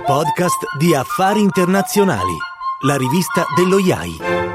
Podcast di Affari Internazionali, la rivista dello IAI.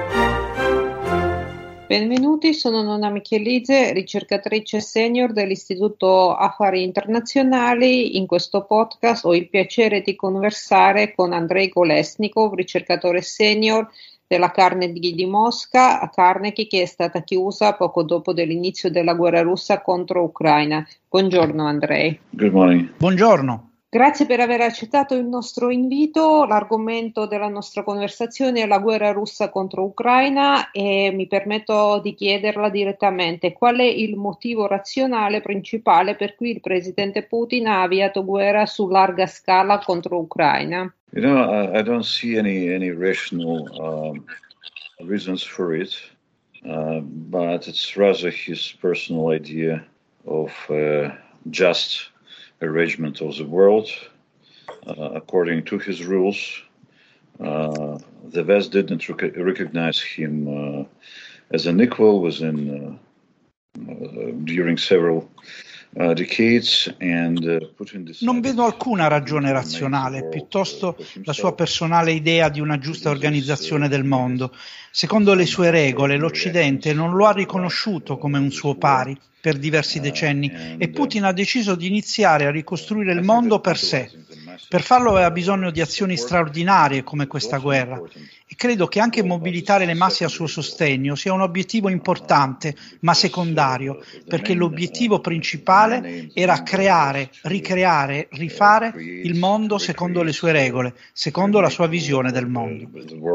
Benvenuti, sono Nonna Michelidze, ricercatrice senior dell'Istituto Affari Internazionali. In questo podcast ho il piacere di conversare con Andrei Kolesnikov, ricercatore senior della Carnegie di Mosca, a Carnegie che è stata chiusa poco dopo dell'inizio della guerra russa contro Ucraina. Buongiorno Andrei. Good morning. Buongiorno. Grazie per aver accettato il nostro invito. L'argomento della nostra conversazione è la guerra russa contro Ucraina e mi permetto di chiederla direttamente: qual è il motivo razionale principale per cui il presidente Putin ha avviato guerra su larga scala contro Ucraina? You know, I don't see any rational reasons for it, but it's rather his personal idea of just arrangement of the world according to his rules. The West didn't recognize him as an equal during several decades, and Putin Non vedo alcuna ragione razionale, piuttosto la sua personale idea di una giusta organizzazione del mondo. Secondo le sue regole, l'Occidente non lo ha riconosciuto come un suo pari per diversi decenni e Putin ha deciso di iniziare a ricostruire il mondo per sé. Per farlo aveva bisogno di azioni straordinarie come questa guerra e credo che anche mobilitare le masse a suo sostegno sia un obiettivo importante ma secondario, perché l'obiettivo principale era creare, ricreare, rifare il mondo secondo le sue regole, secondo la sua visione del mondo.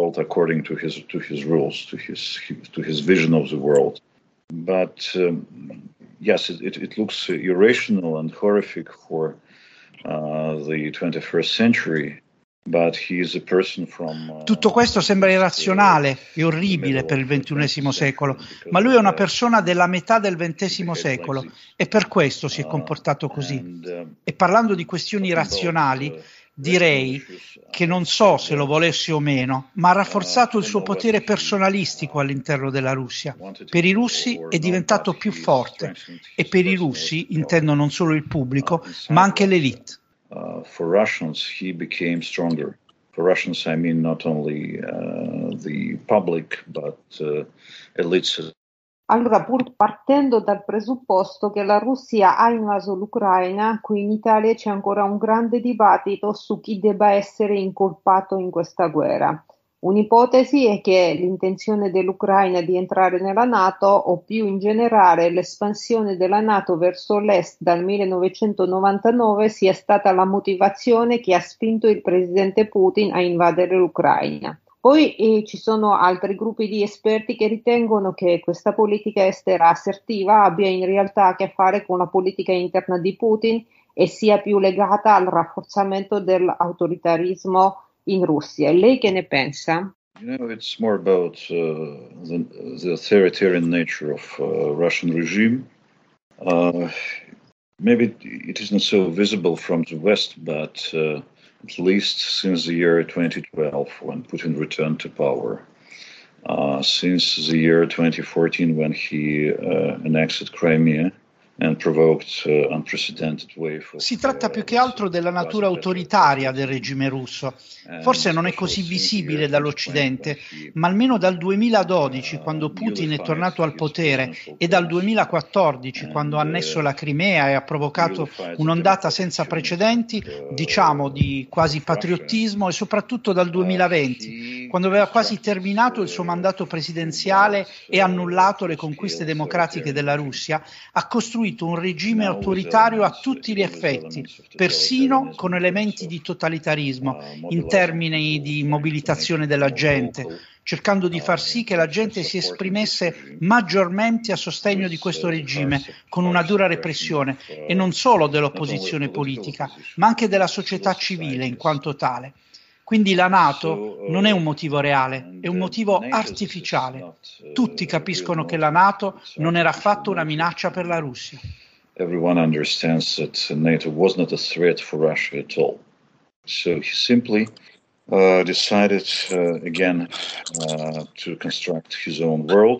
Yes, it looks irrational and horrific for the 21st century, but he is a person from... Tutto questo sembra irrazionale e orribile per il XXI secolo, ma lui è una persona della metà del XX secolo e per questo si è comportato così. E parlando di questioni razionali, direi che non so se lo volesse o meno, ma ha rafforzato il suo potere personalistico all'interno della Russia. Per i russi è diventato più forte e per i russi intendo non solo il pubblico, ma anche l'élite. For Russians, he became stronger. For Russians, I mean not only the public, but elites. Allora, pur partendo dal presupposto che la Russia ha invaso l'Ucraina, qui in Italia c'è ancora un grande dibattito su chi debba essere incolpato in questa guerra. Un'ipotesi è che l'intenzione dell'Ucraina di entrare nella NATO, o più in generale l'espansione della NATO verso l'est dal 1999, sia stata la motivazione che ha spinto il presidente Putin a invadere l'Ucraina. Poi ci sono altri gruppi di esperti che ritengono che questa politica estera assertiva abbia in realtà a che fare con la politica interna di Putin e sia più legata al rafforzamento dell'autoritarismo in Russia. Lei che ne pensa? You know, it's more about the authoritarian nature of Russian regime. Maybe it isn't so visible from the West, but at least since the year 2012, when Putin returned to power, since the year 2014, when he annexed Crimea and provoked unprecedented wave of... Si tratta più che altro della natura autoritaria del regime russo. Forse non è così visibile dall'Occidente, ma almeno dal 2012, quando Putin è tornato al potere, e dal 2014, quando ha annesso la Crimea e ha provocato un'ondata senza precedenti, diciamo, di quasi patriottismo, e soprattutto dal 2020, quando aveva quasi terminato il suo mandato presidenziale e annullato le conquiste democratiche della Russia, ha costruito un regime autoritario a tutti gli effetti, persino con elementi di totalitarismo, in termini di mobilitazione della gente, cercando di far sì che la gente si esprimesse maggiormente a sostegno di questo regime, con una dura repressione, e non solo dell'opposizione politica, ma anche della società civile in quanto tale. Quindi la NATO non è un motivo reale, è un motivo artificiale. Tutti capiscono che la NATO non era affatto una minaccia per la Russia. Everyone understands that NATO was not a threat for Russia at all. So he simply decided again to construct his own world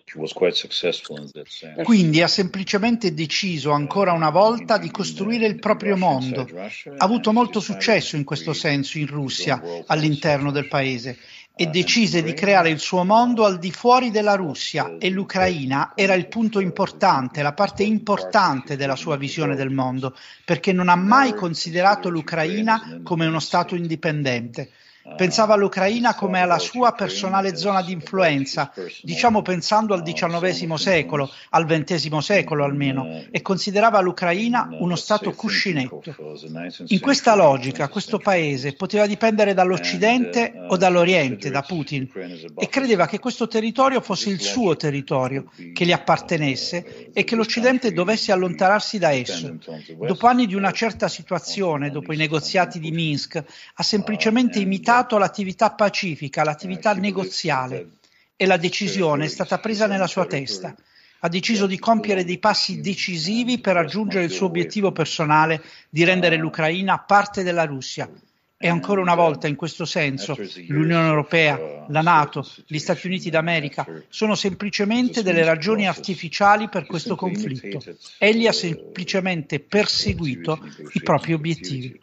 Quindi ha semplicemente deciso ancora una volta di costruire il proprio mondo. Ha avuto molto successo in questo senso in Russia, all'interno del paese, e decise di creare il suo mondo al di fuori della Russia, e l'Ucraina era il punto importante, la parte importante della sua visione del mondo, perché non ha mai considerato l'Ucraina come uno Stato indipendente. Pensava all'Ucraina come alla sua personale zona di influenza, diciamo pensando al XIX secolo, al XX secolo almeno, e considerava l'Ucraina uno Stato cuscinetto. In questa logica, questo paese poteva dipendere dall'Occidente o dall'Oriente, da Putin, e credeva che questo territorio fosse il suo territorio, che gli appartenesse e che l'Occidente dovesse allontanarsi da esso. Dopo anni di una certa situazione, dopo i negoziati di Minsk, ha semplicemente imitato l'attività pacifica, l'attività negoziale, e la decisione è stata presa nella sua testa. Ha deciso di compiere dei passi decisivi per raggiungere il suo obiettivo personale di rendere l'Ucraina parte della Russia. E ancora una volta, in questo senso, l'Unione Europea, la NATO, gli Stati Uniti d'America sono semplicemente delle ragioni artificiali per questo conflitto. Egli ha semplicemente perseguito i propri obiettivi.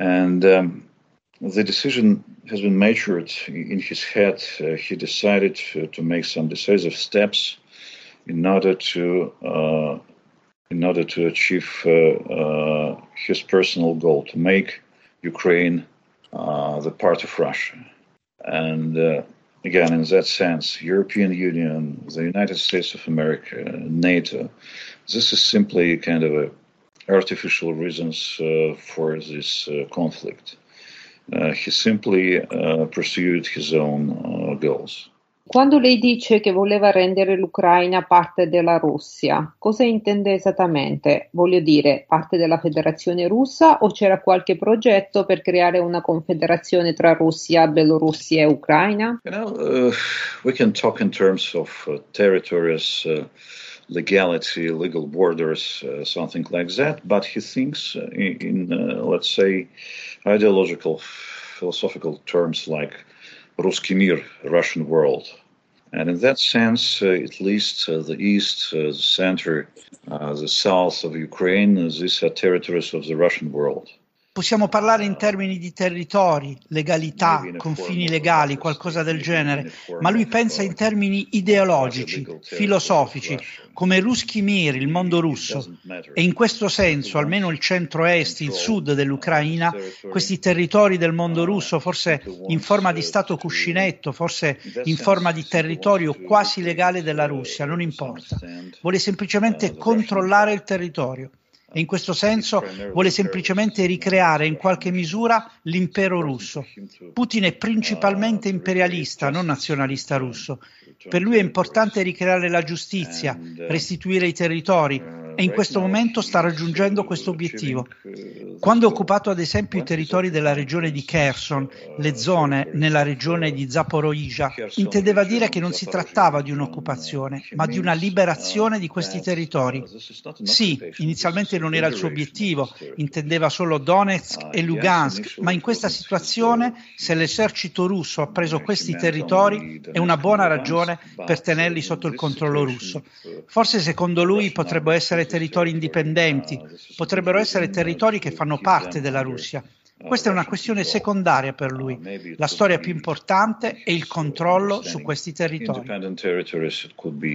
The decision has been matured in his head. He decided to make some decisive steps in order to achieve his personal goal, to make Ukraine the part of Russia. And again, in that sense, European Union, the United States of America, NATO, this is simply kind of artificial reasons for this conflict. He simply pursued his own goals. Quando lei dice che voleva rendere l'Ucraina parte della Russia, cosa intende esattamente? Voglio dire, parte della Federazione Russa, o c'era qualche progetto per creare una confederazione tra Russia, Belorussia e Ucraina? We can talk in terms of territories, legality, legal borders, something like that, but he thinks in let's say, ideological, philosophical terms like Ruski Mir, Russian world. And in that sense, at least the east, the center, the south of Ukraine, these are territories of the Russian world. Possiamo parlare in termini di territori, legalità, confini legali, qualcosa del genere, ma lui pensa in termini ideologici, filosofici, come Ruski Mir, il mondo russo. E in questo senso, almeno il centro-est, il sud dell'Ucraina, questi territori del mondo russo, forse in forma di stato cuscinetto, forse in forma di territorio quasi legale della Russia, non importa. Vuole semplicemente controllare il territorio. E in questo senso vuole semplicemente ricreare in qualche misura l'impero russo. Putin è principalmente imperialista, non nazionalista russo. Per lui è importante ricreare la giustizia, restituire i territori, e in questo momento sta raggiungendo questo obiettivo. Quando ha occupato ad esempio i territori della regione di Kherson, le zone nella regione di Zaporizhzhia, intendeva dire che non si trattava di un'occupazione, ma di una liberazione di questi territori. Sì, inizialmente non era il suo obiettivo, intendeva solo Donetsk e Lugansk, ma in questa situazione, se l'esercito russo ha preso questi territori, è una buona ragione per tenerli sotto il controllo russo. Forse secondo lui potrebbero essere territori indipendenti, potrebbero essere territori che fanno parte della Russia. Questa è una questione secondaria per lui. La storia più importante è il controllo su questi territori. Territories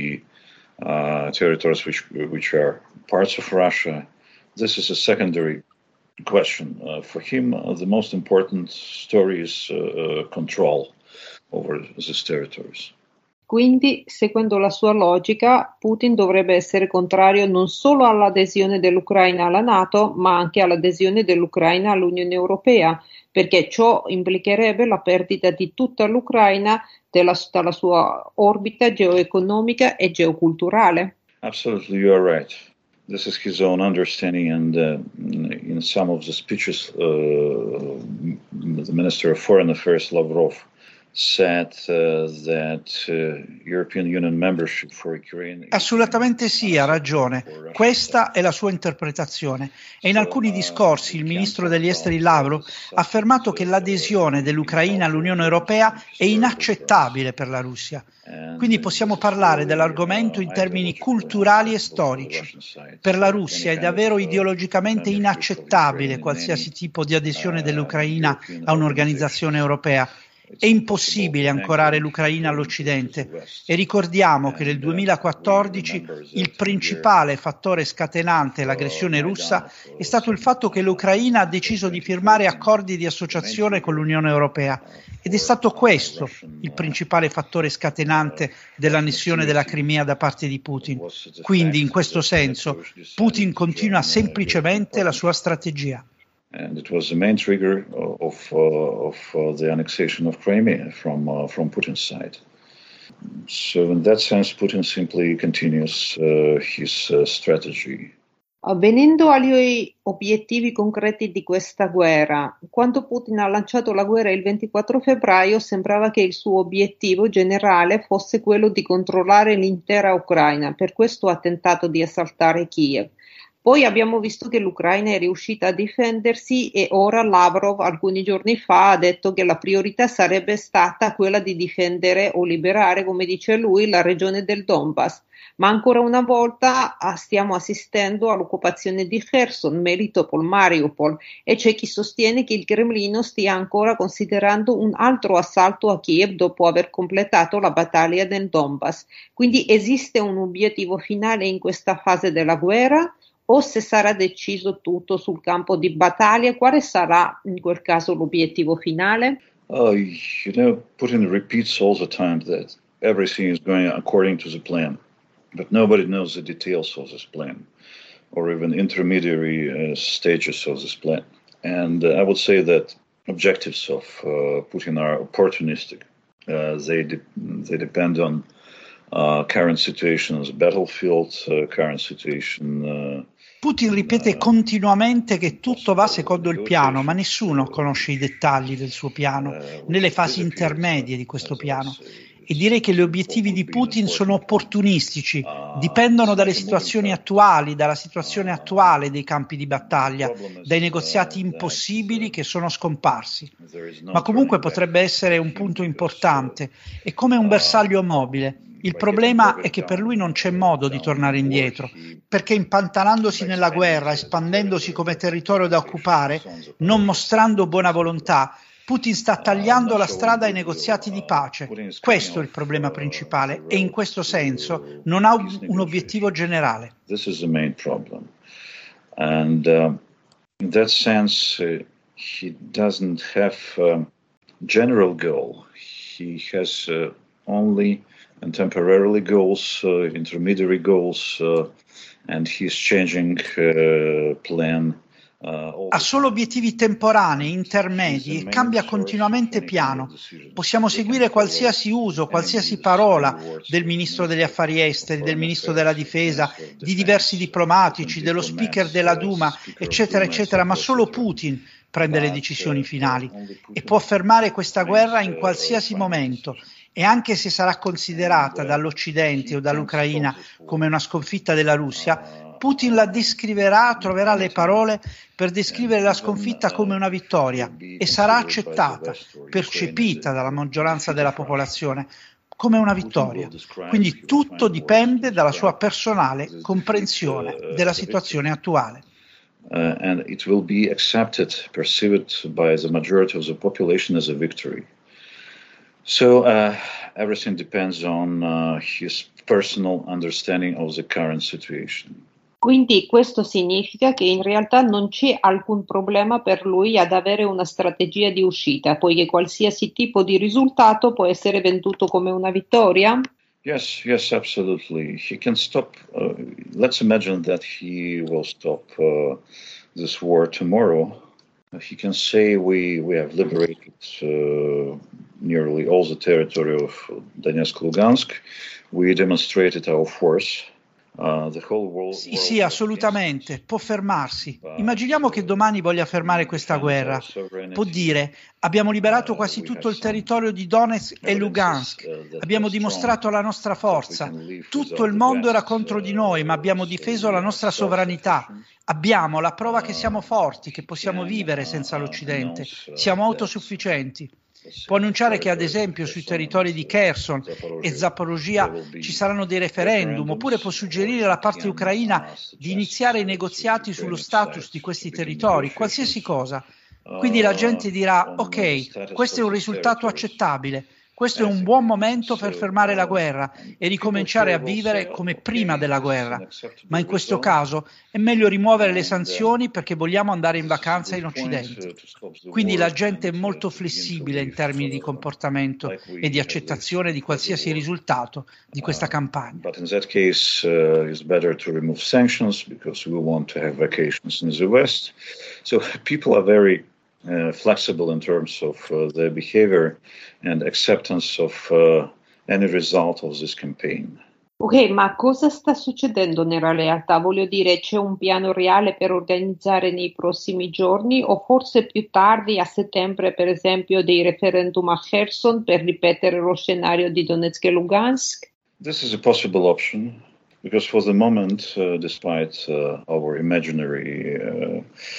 which are parts of Russia. This is a secondary question. For him, the most important story is control over these territories. Quindi, seguendo la sua logica, Putin dovrebbe essere contrario non solo all'adesione dell'Ucraina alla NATO, ma anche all'adesione dell'Ucraina all'Unione Europea, perché ciò implicherebbe la perdita di tutta l'Ucraina dalla sua orbita geoeconomica e geoculturale. Absolutely, you are right. This is his own understanding, and in some of the speeches, the Minister of Foreign Affairs, Lavrov, said that European Union membership for Ukraine. Assolutamente sì, ha ragione. Questa è la sua interpretazione. E in alcuni discorsi il ministro degli esteri Lavrov ha affermato che l'adesione dell'Ucraina all'Unione Europea è inaccettabile per la Russia. Quindi possiamo parlare dell'argomento in termini culturali e storici. Per la Russia è davvero ideologicamente inaccettabile qualsiasi tipo di adesione dell'Ucraina a un'organizzazione europea. È impossibile ancorare l'Ucraina all'Occidente e ricordiamo che nel 2014 il principale fattore scatenante l'aggressione russa è stato il fatto che l'Ucraina ha deciso di firmare accordi di associazione con l'Unione Europea ed è stato questo il principale fattore scatenante dell'annessione della Crimea da parte di Putin. Quindi in questo senso Putin continua semplicemente la sua strategia. And it was the main trigger of the annexation of Crimea from Putin's side. So in that sense, Putin simply continues his strategy. Venendo agli obiettivi concreti di questa guerra, quando Putin ha lanciato la guerra il 24 febbraio sembrava che il suo obiettivo generale fosse quello di controllare l'intera Ucraina, per questo ha tentato di assaltare Kiev. Poi abbiamo visto che l'Ucraina è riuscita a difendersi e ora Lavrov alcuni giorni fa ha detto che la priorità sarebbe stata quella di difendere o liberare, come dice lui, la regione del Donbass. Ma ancora una volta stiamo assistendo all'occupazione di Kherson, Melitopol, Mariupol e c'è chi sostiene che il Cremlino stia ancora considerando un altro assalto a Kiev dopo aver completato la battaglia del Donbass. Quindi esiste un obiettivo finale in questa fase della guerra? O se sarà deciso tutto sul campo di battaglia, quale sarà in quel caso l'obiettivo finale? Putin repeats all the time that everything is going according to the plan, but nobody knows the details of this plan, or even intermediary stages of this plan. And I would say that objectives of Putin are opportunistic. They depend on current situation as a battlefield, current situation. Putin ripete continuamente che tutto va secondo il piano, ma nessuno conosce i dettagli del suo piano, né le fasi intermedie di questo piano. E direi che gli obiettivi di Putin sono opportunistici, dipendono dalle situazioni attuali, dalla situazione attuale dei campi di battaglia, dai negoziati impossibili che sono scomparsi. Ma comunque potrebbe essere un punto importante, è come un bersaglio mobile. Il problema è che per lui non c'è modo di tornare indietro, perché impantanandosi nella guerra, espandendosi come territorio da occupare, non mostrando buona volontà, Putin sta tagliando la strada ai negoziati di pace. Questo è il problema principale e in questo senso non ha un obiettivo generale. This is the main problem. And in that sense, he doesn't have a general goal. He has only and temporarily goals, intermediary goals, and he's changing plan. Ha solo obiettivi temporanei, intermedi e cambia continuamente piano. Possiamo seguire qualsiasi uso, qualsiasi parola del ministro degli affari esteri, del ministro della difesa, di diversi diplomatici, dello speaker della Duma, eccetera, eccetera, ma solo Putin prende le decisioni finali e può fermare questa guerra in qualsiasi momento. E anche se sarà considerata dall'Occidente o dall'Ucraina come una sconfitta della Russia, Putin la descriverà, troverà le parole per descrivere la sconfitta come una vittoria e sarà accettata, percepita dalla maggioranza della popolazione come una vittoria. Quindi tutto dipende dalla sua personale comprensione della situazione attuale. And it will be accepted, perceived by the majority of the population as a victory. So everything depends on his personal understanding of the current situation. Quindi questo significa che in realtà non c'è alcun problema per lui ad avere una strategia di uscita, poiché qualsiasi tipo di risultato può essere venduto come una vittoria? Yes, absolutely. He can stop. Let's imagine that he will stop this war tomorrow. He can say we have liberated nearly all the territory of Donetsk, Lugansk. We demonstrated our force. Sì, assolutamente, può fermarsi. Immaginiamo che domani voglia fermare questa guerra. Può dire: abbiamo liberato quasi tutto il territorio di Donetsk e Lugansk, abbiamo dimostrato la nostra forza, tutto il mondo era contro di noi, ma abbiamo difeso la nostra sovranità. Abbiamo la prova che siamo forti, che possiamo vivere senza l'Occidente, siamo autosufficienti. Può annunciare che ad esempio sui territori di Kherson e Zaporizhzhia ci saranno dei referendum, oppure può suggerire alla parte ucraina di iniziare i negoziati sullo status di questi territori, qualsiasi cosa. Quindi la gente dirà: ok, questo è un risultato accettabile, questo è un buon momento per fermare la guerra e ricominciare a vivere come prima della guerra. Ma in questo caso è meglio rimuovere le sanzioni perché vogliamo andare in vacanza in Occidente. Quindi la gente è molto flessibile in termini di comportamento e di accettazione di qualsiasi risultato di questa campagna. But in that case, it's better to remove sanctions because we want to have vacations in the West. So people are very flexible in terms of their behavior and acceptance of any result of this campaign. Ok, ma cosa sta succedendo nella realtà? Voglio dire, c'è un piano reale per organizzare nei prossimi giorni o forse più tardi, a settembre, per esempio, dei referendum a Kherson per ripetere lo scenario di Donetsk e Lugansk? This is a possible option. Because for the moment, despite our imaginary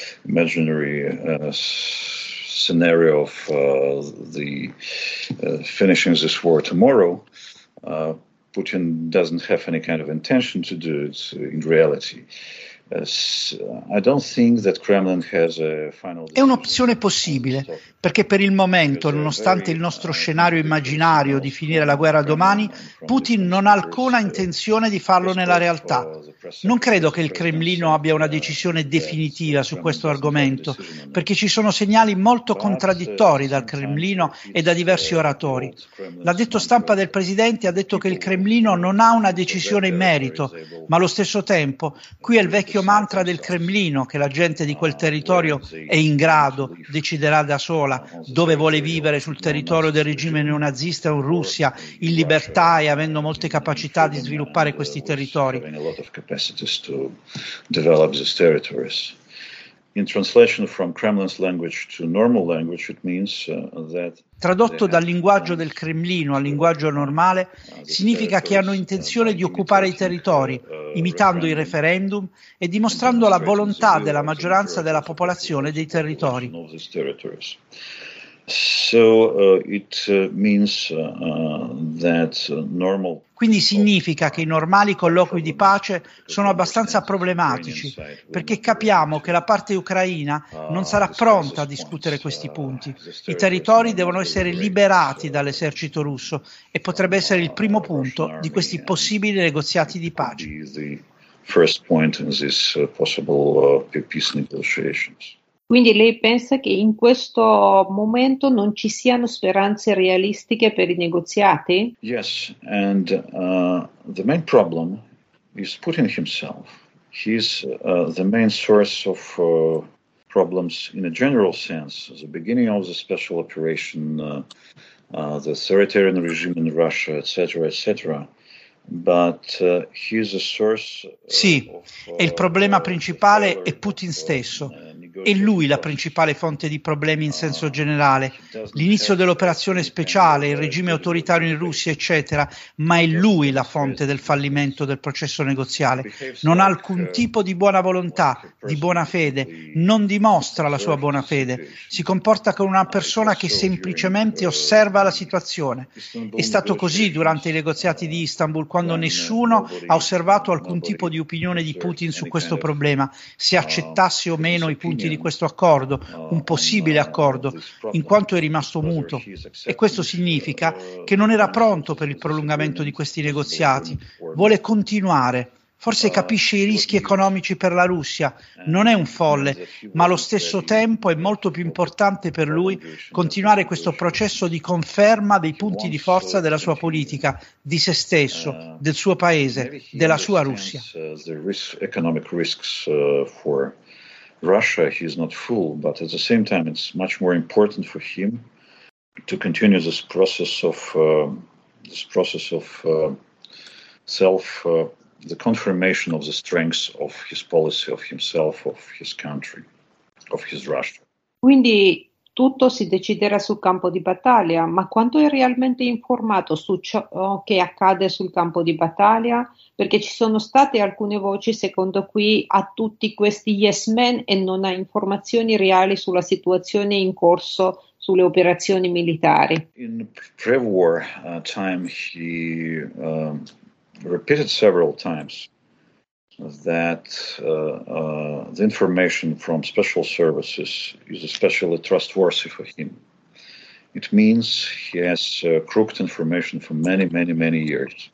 scenario of the finishing this war tomorrow, Putin doesn't have any kind of intention to do it in reality. I don't think that Kremlin has a final È un'opzione possibile, perché per il momento, nonostante il nostro scenario immaginario di finire la guerra domani, Putin non ha alcuna intenzione di farlo nella realtà. Non credo che il Cremlino abbia una decisione definitiva su questo argomento, perché ci sono segnali molto contraddittori dal Cremlino e da diversi oratori. L'addetto stampa del presidente ha detto che il Cremlino non ha una decisione in merito, ma allo stesso tempo qui è il vecchio mantra del Cremlino che la gente di quel territorio è in grado, deciderà da sola dove vuole vivere sul territorio del regime neonazista o in Russia, in libertà e avendo molte capacità di sviluppare questi territori. In translation from Kremlin's language to normal language, it means that Tradotto dal linguaggio del Cremlino al linguaggio normale, significa che hanno intenzione di occupare i territori, imitando i referendum e dimostrando la volontà della maggioranza della popolazione dei territori. So it means that normal. Quindi significa che i normali colloqui di pace sono abbastanza problematici, perché capiamo che la parte ucraina non sarà pronta a discutere questi punti. I territori devono essere liberati dall'esercito russo e potrebbe essere il primo punto di questi possibili negoziati di pace. First point in this possible peace negotiations. Quindi lei pensa che in questo momento non ci siano speranze realistiche per i negoziati? Yes, and the main problem is Putin himself. He's the main source of problems in a general sense. At the beginning of the special operation, the authoritarian regime in Russia, etc., etc. But he's a source. Sì, e il problema principale è Putin stesso. È lui la principale fonte di problemi in senso generale. L'inizio dell'operazione speciale, il regime autoritario in Russia, eccetera, ma è lui la fonte del fallimento del processo negoziale. Non ha alcun tipo di buona volontà, di buona fede, non dimostra la sua buona fede, si comporta come una persona che semplicemente osserva la situazione. È stato così durante i negoziati di Istanbul, quando nessuno ha osservato alcun tipo di opinione di Putin su questo problema, se accettasse o meno i punti di questo accordo, un possibile accordo, in quanto è rimasto muto. E questo significa che non era pronto per il prolungamento di questi negoziati, vuole continuare. Forse capisce i rischi economici per la Russia, non è un folle, ma allo stesso tempo è molto più importante per lui continuare questo processo di conferma dei punti di forza della sua politica, di se stesso, del suo paese, della sua Russia. Russia, he's not full, but at the same time, it's much more important for him to continue this process of the confirmation of the strength of his policy, of himself, of his country, of his Russia. Quindi tutto si deciderà sul campo di battaglia, ma quanto è realmente informato su ciò che accade sul campo di battaglia? Perché ci sono state alcune voci secondo cui ha tutti questi yes men e non ha informazioni reali sulla situazione in corso sulle operazioni militari. In pre-war time, he repeated several times that the information from special services is especially trustworthy for him. It means he has crooked information for many, many, many years.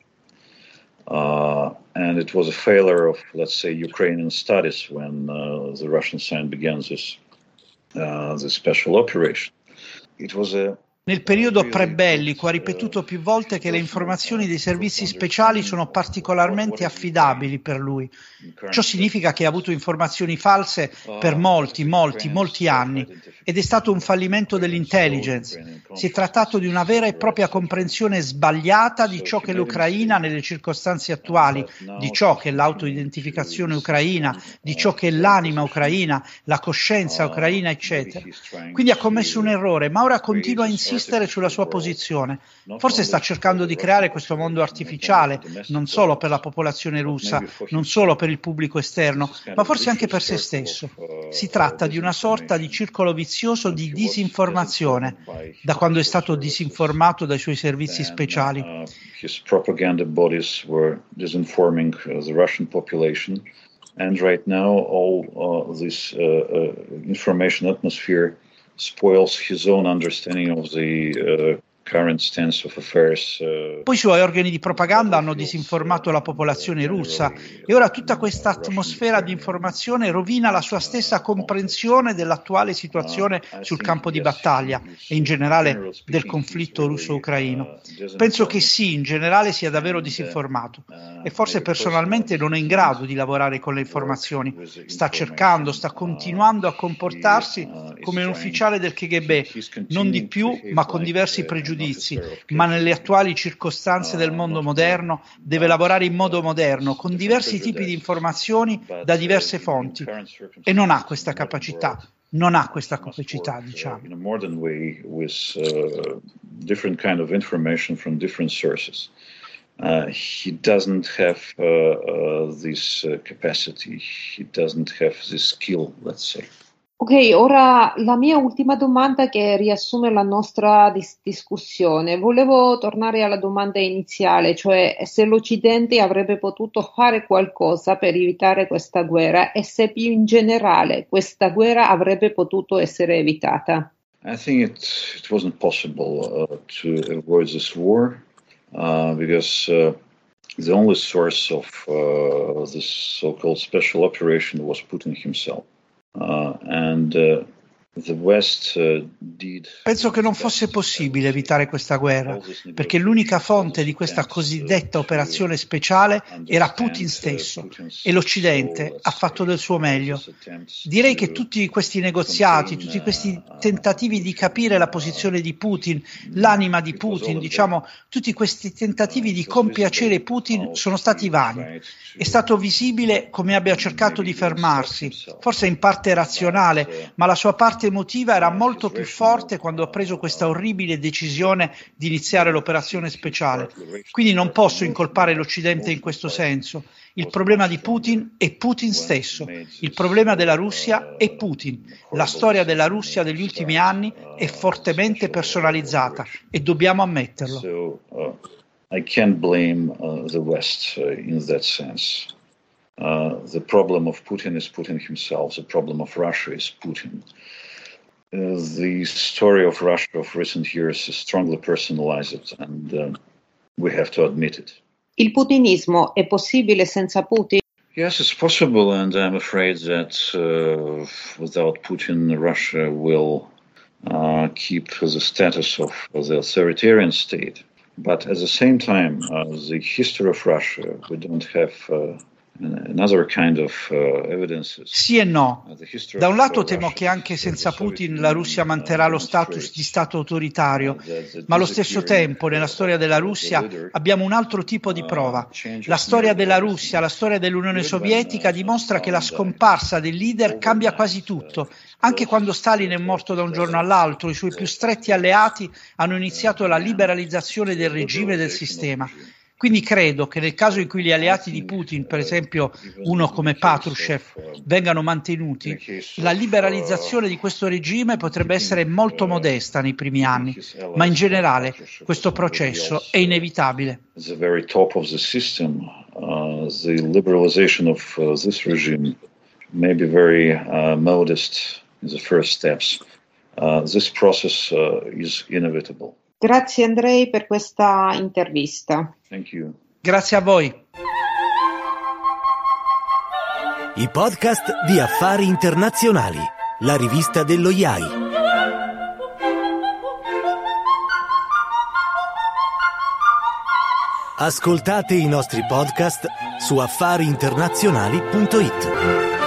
And it was a failure of, let's say, Ukrainian studies when the Russian side began this special operation. It was a Nel periodo prebellico ha ripetuto più volte che le informazioni dei servizi speciali sono particolarmente affidabili per lui. Ciò significa che ha avuto informazioni false per molti anni ed è stato un fallimento dell'intelligence. Si è trattato di una vera e propria comprensione sbagliata di ciò che l'Ucraina nelle circostanze attuali, di ciò che è l'autoidentificazione ucraina, di ciò che è l'anima ucraina, la coscienza ucraina, eccetera. Quindi ha commesso un errore, ma ora continua a insistere sulla sua posizione. Forse sta cercando di creare questo mondo artificiale, non solo per la popolazione russa, non solo per il pubblico esterno, ma forse anche per se stesso. Si tratta di una sorta di circolo vizioso di disinformazione, da quando è stato disinformato dai suoi servizi speciali. His propaganda bodies were disinforming the Russian population, and right now all this information atmosphere spoils his own understanding of the current stance of affairs. Poi i suoi organi di propaganda hanno disinformato la popolazione russa e ora tutta questa atmosfera di informazione rovina la sua stessa comprensione dell'attuale situazione sul campo di battaglia e in generale del conflitto russo-ucraino. Penso che sì, in generale sia davvero disinformato e forse personalmente non è in grado di lavorare con le informazioni. Sta continuando a comportarsi come un ufficiale del KGB, non di più ma con diversi pregiudizi, ma nelle attuali circostanze del mondo moderno deve lavorare in modo moderno, con diversi tipi di informazioni da diverse fonti e non ha questa capacità, diciamo. In a modern way with different kind of information from different sources. He doesn't have this capacity, he doesn't have this skill, let's say. Ok, ora la mia ultima domanda che riassume la nostra discussione. Volevo tornare alla domanda iniziale, cioè se l'Occidente avrebbe potuto fare qualcosa per evitare questa guerra e se più in generale questa guerra avrebbe potuto essere evitata. I think it wasn't possible to avoid this war because the only source of this so-called special operation was Putin himself. Penso che non fosse possibile evitare questa guerra, perché l'unica fonte di questa cosiddetta operazione speciale era Putin stesso e l'Occidente ha fatto del suo meglio. Direi che tutti questi negoziati, tutti questi tentativi di capire la posizione di Putin, l'anima di Putin, diciamo, tutti questi tentativi di compiacere Putin sono stati vani. È stato visibile come abbia cercato di fermarsi, forse in parte razionale, ma la sua parte emotiva era molto più forte quando ha preso questa orribile decisione di iniziare l'operazione speciale. Quindi non posso incolpare l'Occidente in questo senso. Il problema di Putin è Putin stesso. Il problema della Russia è Putin. La storia della Russia degli ultimi anni è fortemente personalizzata e dobbiamo ammetterlo. I can't blame the West in that sense. The problem of Putin is Putin himself. The problem of Russia is Putin. The story of Russia of recent years is strongly personalized, and we have to admit it. Il putinismo è possibile senza Putin? Yes, it's possible, and I'm afraid that without Putin, Russia will keep the status of the authoritarian state. But at the same time, the history of Russia, we don't have Sì e no. Da un lato temo che anche senza Putin la Russia manterrà lo status di Stato autoritario, ma allo stesso tempo nella storia della Russia abbiamo un altro tipo di prova. La storia della Russia, la storia dell'Unione Sovietica dimostra che la scomparsa del leader cambia quasi tutto. Anche quando Stalin è morto da un giorno all'altro, i suoi più stretti alleati hanno iniziato la liberalizzazione del regime e del sistema. Quindi credo che nel caso in cui gli alleati di Putin, per esempio uno come Patrushev, vengano mantenuti, la liberalizzazione di questo regime potrebbe essere molto modesta nei primi anni, ma in generale questo processo è inevitabile. At the very top of the system, the liberalization of this regime may be very modest in the first steps. This process is inevitable. Grazie Andrei per questa intervista. Thank you. Grazie a voi. I podcast di Affari Internazionali, la rivista dello IAI. Ascoltate i nostri podcast su affariinternazionali.it.